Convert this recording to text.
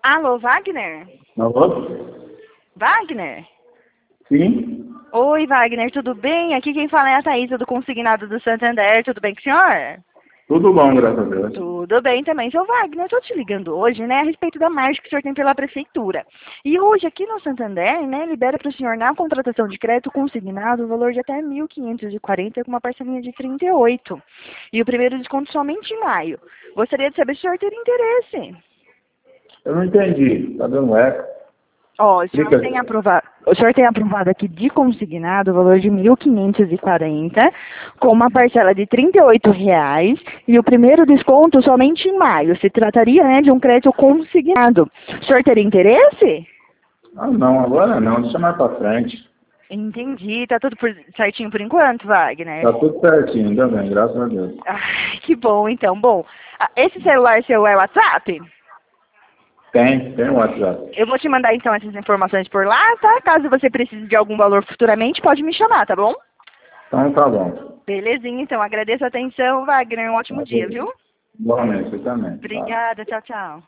Alô, Wagner? Alô? Wagner? Sim? Oi, Wagner, tudo bem? Aqui quem fala é a Thaísa do Consignado do Santander. Tudo bem com o senhor? Tudo bom, graças a Deus. Tudo bem também. Seu Wagner, eu tô te ligando hoje, né, a respeito da margem que o senhor tem pela prefeitura. E hoje, aqui no Santander, né, libera para o senhor, na contratação de crédito consignado, o valor de até 1.540 com uma parcelinha de 38. E o primeiro desconto somente em maio. Gostaria de saber se o senhor teria interesse. Eu não entendi. Tá dando eco. Ó, Explica. o senhor tem aprovado aqui de consignado o valor de 1.540, com uma parcela de R$ 38 e o primeiro desconto somente em maio. Se trataria, né, de um crédito consignado. O senhor teria interesse? Ah, não, agora não. Deixa mais pra frente. Entendi. Tá tudo certinho por enquanto, Wagner? Tá tudo certinho, ainda bem, graças a Deus. Ai, que bom, então. Bom, esse celular seu é WhatsApp? Tem o WhatsApp. Eu vou te mandar, então, essas informações por lá, tá? Caso você precise de algum valor futuramente, pode me chamar, tá bom? Então tá bom. Belezinha, então. Agradeço a atenção, Wagner. Um ótimo dia, viu? Igualmente, você também. Tá. Obrigada. Tchau, tchau.